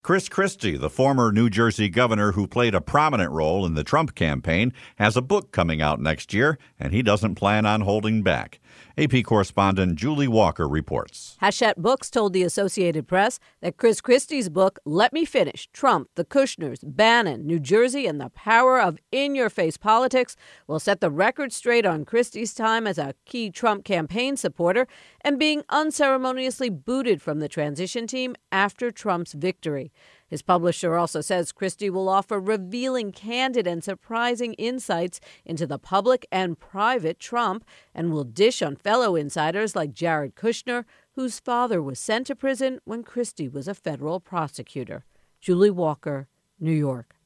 Chris Christie, the former New Jersey governor who played a prominent role in the Trump campaign, has a book coming out next year, and he doesn't plan on holding back. AP correspondent Julie Walker reports. Hachette Books told the Associated Press that Chris Christie's book, Let Me Finish, Trump, the Kushners, Bannon, New Jersey, and the Power of In-Your-Face Politics, will set the record straight on Christie's time as a key Trump campaign supporter and being unceremoniously booted from the transition team after Trump's victory. His publisher also says Christie will offer revealing, candid, and surprising insights into the public and private Trump and will dish on fellow insiders like Jared Kushner, whose father was sent to prison when Christie was a federal prosecutor. Julie Walker, New York.